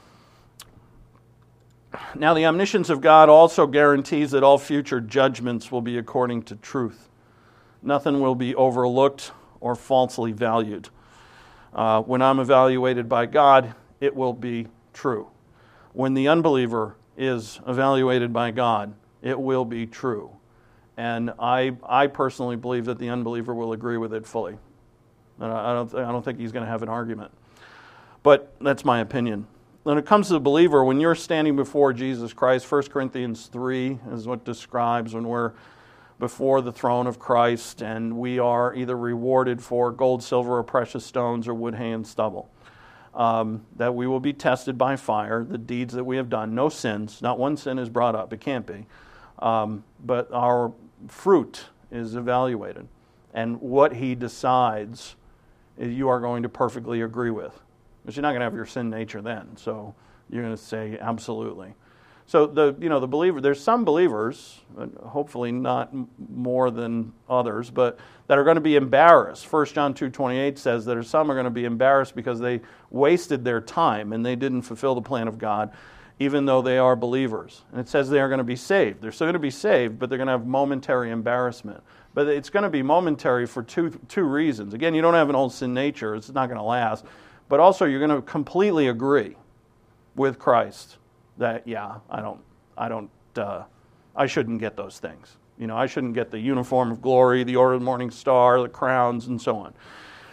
Now, the omniscience of God also guarantees that all future judgments will be according to truth. Nothing will be overlooked or falsely valued. When I'm evaluated by God, it will be true. When the unbeliever is evaluated by God, it will be true. And I personally believe that the unbeliever will agree with it fully. I don't think he's going to have an argument. But that's my opinion. When it comes to the believer, when you're standing before Jesus Christ, 1 Corinthians 3 is what describes when we're before the throne of Christ and we are either rewarded for gold, silver, or precious stones, or wood, hay, and stubble. That we will be tested by fire, the deeds that we have done. No sins, not one sin is brought up, it can't be. But our fruit is evaluated. And what He decides, you are going to perfectly agree with. But you're not going to have your sin nature then. So you're going to say absolutely. So the believer, there's some believers, hopefully not more than others, but that are going to be embarrassed. 1 John 2:28 says that some are going to be embarrassed because they wasted their time and they didn't fulfill the plan of God, even though they are believers. And it says they are going to be saved. They're still going to be saved, but they're going to have momentary embarrassment. But it's going to be momentary for two reasons. Again, you don't have an old sin nature. It's not going to last. But also, you're going to completely agree with Christ that, I shouldn't get those things. I shouldn't get the uniform of glory, the order of the morning star, the crowns, and so on.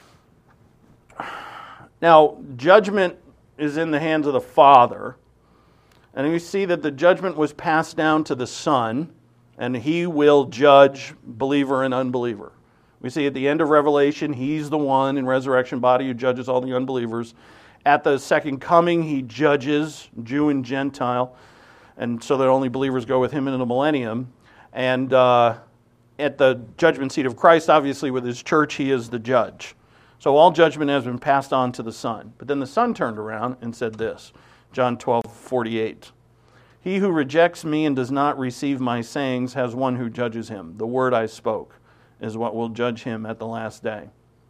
Now, judgment is in the hands of the Father. And we see that the judgment was passed down to the Son, and He will judge believer and unbeliever. We see at the end of Revelation, He's the one in resurrection body who judges all the unbelievers. At the second coming, He judges Jew and Gentile, and so that only believers go with Him into the millennium. And at the judgment seat of Christ, obviously with his church, he is the judge. So all judgment has been passed on to the Son. But then the Son turned around and said this, John 12:48. He who rejects me and does not receive my sayings has one who judges him. The word I spoke is what will judge him at the last day.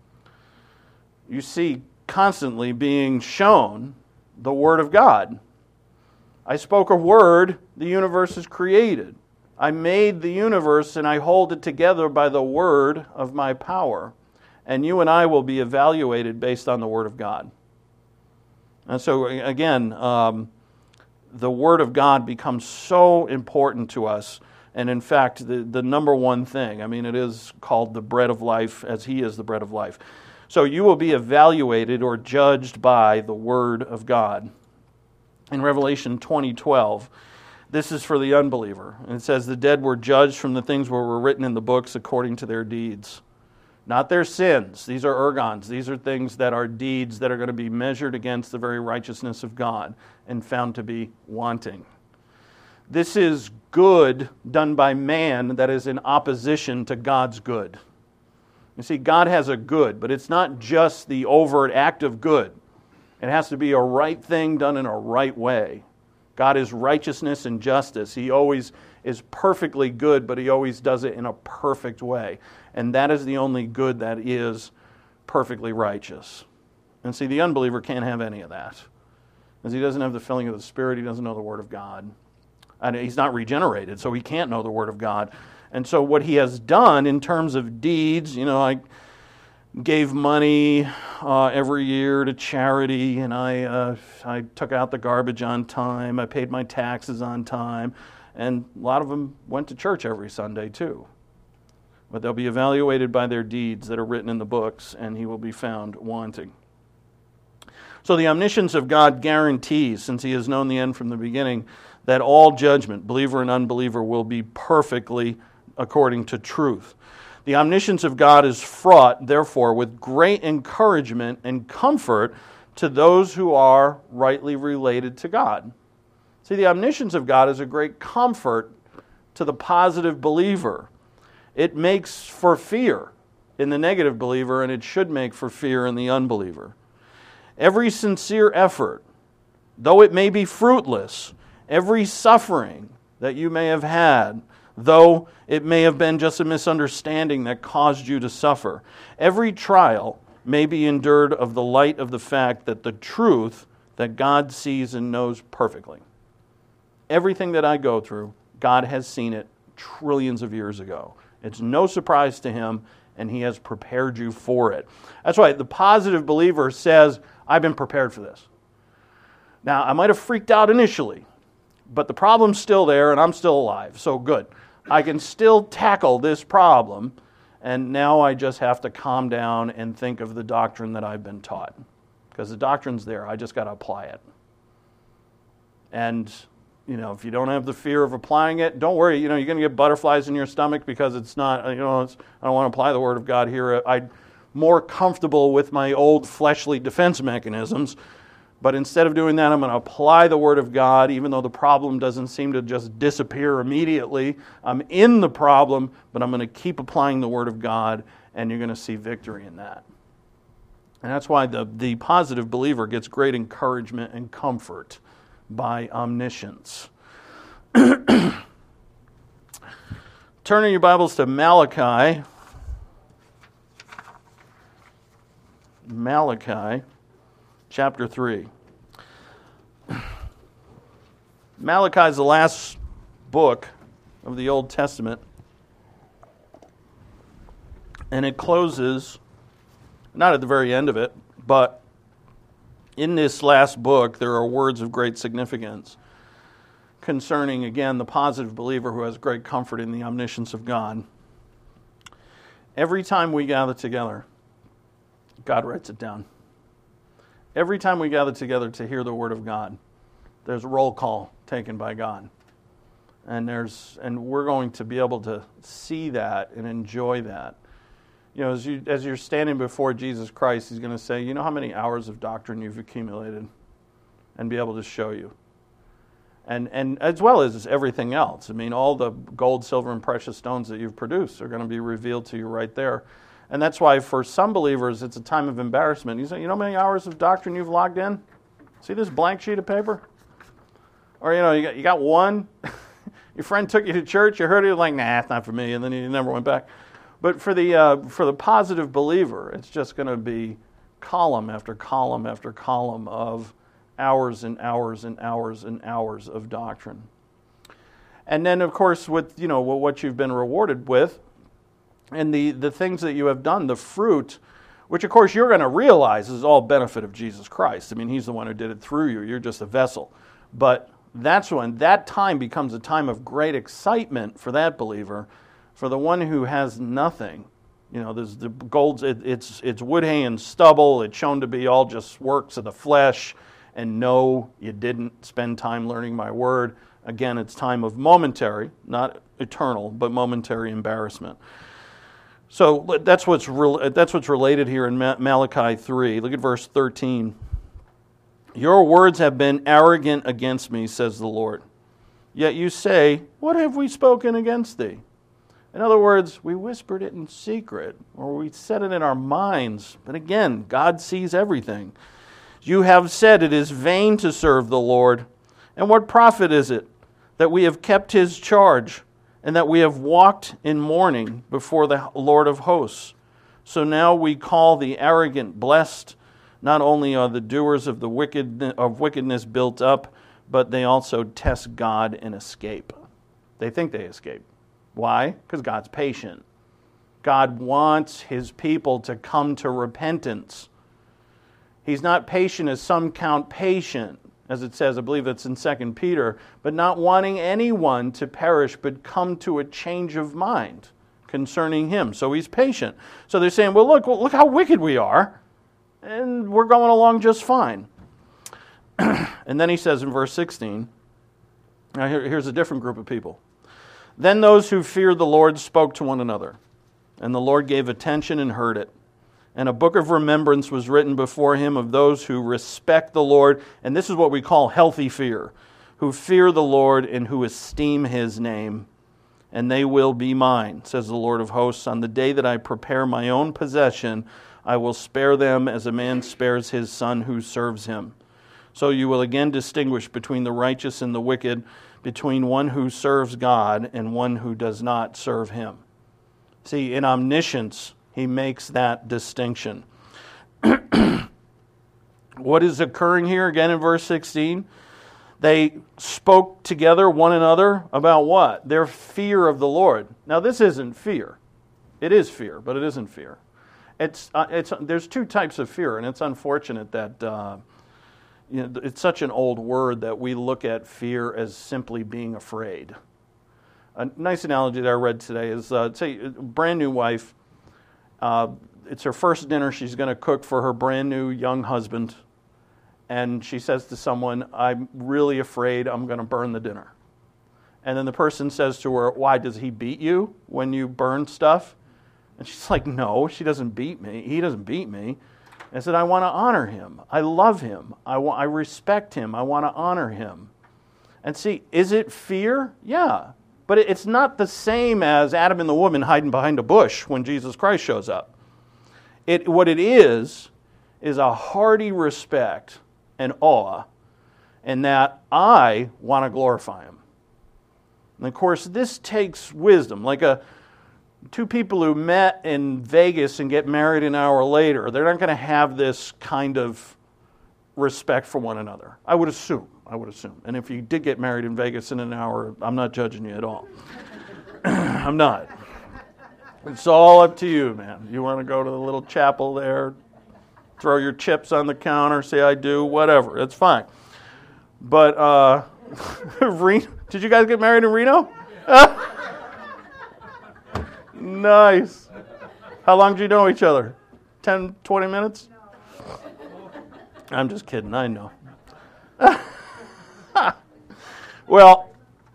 You see constantly being shown the Word of God. I spoke a word, the universe is created. I made the universe and I hold it together by the word of my power. And you and I will be evaluated based on the Word of God. And so again, the Word of God becomes so important to us. And in fact, the number one thing, it is called the bread of life, as He is the bread of life. So you will be evaluated or judged by the Word of God. In Revelation 20:12, this is for the unbeliever. And it says, the dead were judged from the things that were written in the books according to their deeds. Not their sins. These are ergons. These are things that are deeds that are going to be measured against the very righteousness of God and found to be wanting. This is good done by man that is in opposition to God's good. You see, God has a good, but it's not just the overt act of good. It has to be a right thing done in a right way. God is righteousness and justice. He always is perfectly good, but He always does it in a perfect way. And that is the only good that is perfectly righteous. And see, the unbeliever can't have any of that. Because he doesn't have the filling of the Spirit, he doesn't know the Word of God. And he's not regenerated, so he can't know the Word of God. And so what he has done in terms of deeds, I gave money every year to charity, and I took out the garbage on time, I paid my taxes on time, and a lot of them went to church every Sunday too. But they'll be evaluated by their deeds that are written in the books, and he will be found wanting. So the omniscience of God guarantees, since He has known the end from the beginning, that all judgment, believer and unbeliever, will be perfectly according to truth. The omniscience of God is fraught, therefore, with great encouragement and comfort to those who are rightly related to God. See, the omniscience of God is a great comfort to the positive believer. It makes for fear in the negative believer, and it should make for fear in the unbeliever. Every sincere effort, though it may be fruitless, every suffering that you may have had, though it may have been just a misunderstanding that caused you to suffer, every trial may be endured of the light of the fact that the truth that God sees and knows perfectly. Everything that I go through, God has seen it trillions of years ago. It's no surprise to Him, and He has prepared you for it. That's why the positive believer says, I've been prepared for this. Now, I might have freaked out initially, but the problem's still there, and I'm still alive, so good. I can still tackle this problem, and now I just have to calm down and think of the doctrine that I've been taught. Because the doctrine's there, I just got to apply it. And if you don't have the fear of applying it, don't worry. You're going to get butterflies in your stomach because it's not, I don't want to apply the Word of God here. I'm more comfortable with my old fleshly defense mechanisms. But instead of doing that, I'm going to apply the Word of God, even though the problem doesn't seem to just disappear immediately. I'm in the problem, but I'm going to keep applying the Word of God, and you're going to see victory in that. And that's why the positive believer gets great encouragement and comfort by omniscience. Turning your Bibles to Malachi. Malachi, chapter 3. Malachi is the last book of the Old Testament. And it closes, not at the very end of it, but in this last book, there are words of great significance concerning, again, the positive believer who has great comfort in the omniscience of God. Every time we gather together, God writes it down. Every time we gather together to hear the Word of God, there's a roll call taken by God. And we're going to be able to see that and enjoy that. As you're standing before Jesus Christ, He's going to say, you know how many hours of doctrine you've accumulated, and be able to show you. and as well as everything else. I mean, all the gold, silver, and precious stones that you've produced are going to be revealed to you right there. And that's why for some believers, it's a time of embarrassment. You say, you know how many hours of doctrine you've logged in? See this blank sheet of paper? Or, you got one. Your friend took you to church, you heard it, you're like, nah, it's not for me, and then you never went back. But for the positive believer, it's just going to be column after column after column of hours and hours and hours and hours of doctrine. And then, of course, with what you've been rewarded with, and the things that you have done, the fruit, which of course you're going to realize is all benefit of Jesus Christ. I mean, He's the one who did it through you. You're just a vessel. But that's when that time becomes a time of great excitement for that believer. For the one who has nothing, there's the gold, it's wood, hay, and stubble. It's shown to be all just works of the flesh. And no, you didn't spend time learning my word. Again, it's time of momentary, not eternal, but momentary embarrassment. So that's what's related here in Malachi 3. Look at verse 13. Your words have been arrogant against me, says the Lord. Yet you say, what have we spoken against thee? In other words, we whispered it in secret, or we said it in our minds. But again, God sees everything. You have said it is vain to serve the Lord. And what profit is it that we have kept His charge, and that we have walked in mourning before the Lord of hosts? So now we call the arrogant blessed. Not only are the doers of wickedness built up, but they also test God and escape. They think they escape. Why? Because God's patient. God wants His people to come to repentance. He's not patient as some count patient, as it says, I believe it's in 2 Peter, but not wanting anyone to perish, but come to a change of mind concerning Him. So He's patient. So they're saying, well, look how wicked we are. And we're going along just fine. And then He says in verse 16, now here's a different group of people. Then those who feared the Lord spoke to one another, and the Lord gave attention and heard it. And a book of remembrance was written before Him of those who respect the Lord, and this is what we call healthy fear, who fear the Lord and who esteem His name. And they will be mine, says the Lord of hosts, on the day that I prepare my own possession. I will spare them as a man spares his son who serves him. So you will again distinguish between the righteous and the wicked, between one who serves God and one who does not serve Him. See, in omniscience, He makes that distinction. What is occurring here again in verse 16? They spoke together one another about what? Their fear of the Lord. Now this isn't fear. It is fear, but it isn't fear. There's two types of fear, and it's unfortunate that it's such an old word that we look at fear as simply being afraid. A nice analogy that I read today is, say, a brand new wife. It's her first dinner she's going to cook for her brand new young husband, and she says to someone, "I'm really afraid I'm going to burn the dinner." And then the person says to her, "Why, does he beat you when you burn stuff?" And she's like, "No, she doesn't beat me. He doesn't beat me." I said, "I want to honor him. I love him. I respect him. I want to honor him." And see, is it fear? Yeah. But it's not the same as Adam and the woman hiding behind a bush when Jesus Christ shows up. What it is a hearty respect and awe, and that I want to glorify Him. And of course, this takes wisdom. Like two people who met in Vegas and get married an hour later, they're not going to have this kind of respect for one another. I would assume. And if you did get married in Vegas in an hour, I'm not judging you at all. I'm not. It's all up to you, man. You want to go to the little chapel there, throw your chips on the counter, say I do, whatever. It's fine. But, did you guys get married in Reno? Nice. How long did you know each other? 10, 20 minutes? I'm just kidding, I know. Well,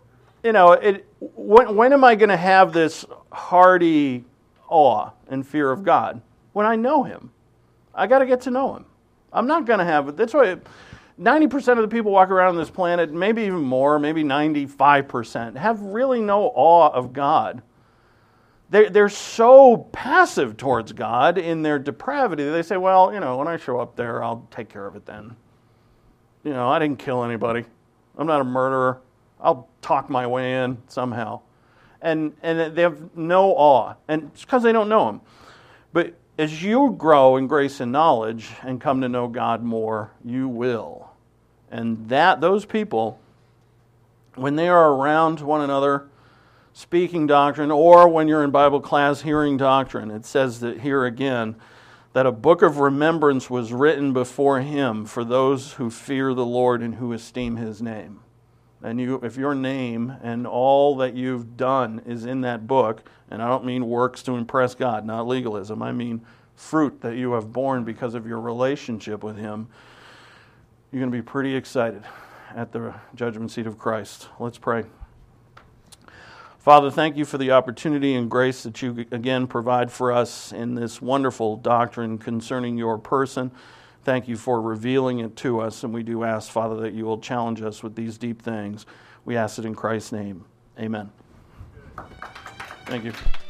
when am I going to have this hearty awe and fear of God? When I know Him. I got to get to know Him. I'm not going to have it. That's why 90% of the people walk around on this planet, maybe even more, maybe 95%, have really no awe of God. They're so passive towards God in their depravity. They say, well, when I show up there, I'll take care of it then. I didn't kill anybody. I'm not a murderer. I'll talk my way in somehow. And they have no awe. And it's because they don't know Him. But as you grow in grace and knowledge and come to know God more, you will. And those people, when they are around one another, speaking doctrine, or when you're in Bible class hearing doctrine, it says that here again, that a book of remembrance was written before Him for those who fear the Lord and who esteem His name. And if your name and all that you've done is in that book, and I don't mean works to impress God, not legalism, I mean fruit that you have borne because of your relationship with Him, you're going to be pretty excited at the judgment seat of Christ. Let's pray. Father, thank you for the opportunity and grace that you again provide for us in this wonderful doctrine concerning your person. Thank you for revealing it to us, and we do ask, Father, that you will challenge us with these deep things. We ask it in Christ's name. Amen. Thank you.